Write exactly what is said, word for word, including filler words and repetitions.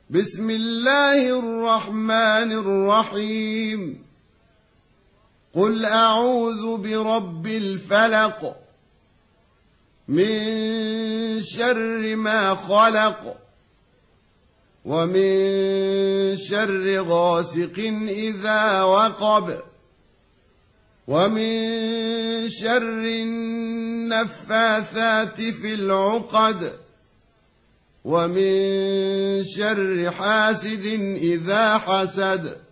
بسم الله الرحمن الرحيم قل أعوذ برب الفلق من شر ما خلق ومن شر غاسق إذا وقب ومن شر النفاثات في العقد ومن شر حاسد إذا حسد